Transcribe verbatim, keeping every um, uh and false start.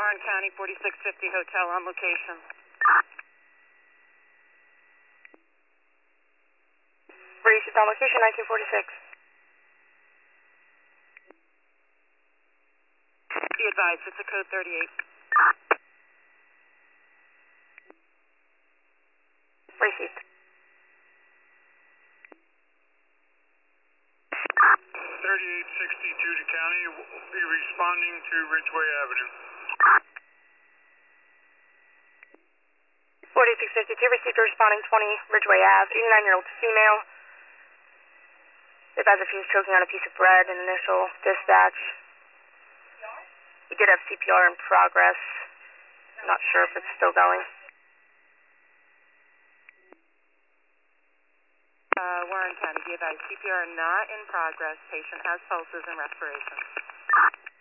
Warren County, forty-six fifty Hotel on location. forty-six on location, nineteen forty-six. Be advised, it's a code thirty-eight. Received. thirty-eight sixty-two to County will be responding to Ridgeway Avenue. forty-six fifty-two, received a responding twenty Ridgeway Ave, eighty-nine-year-old female. They've had a fuse choking on a piece of bread in initial dispatch. We did have C P R in progress. Not sure if it's still going. Uh, Warren County, be advised, C P R not in progress. Patient has pulses and respiration.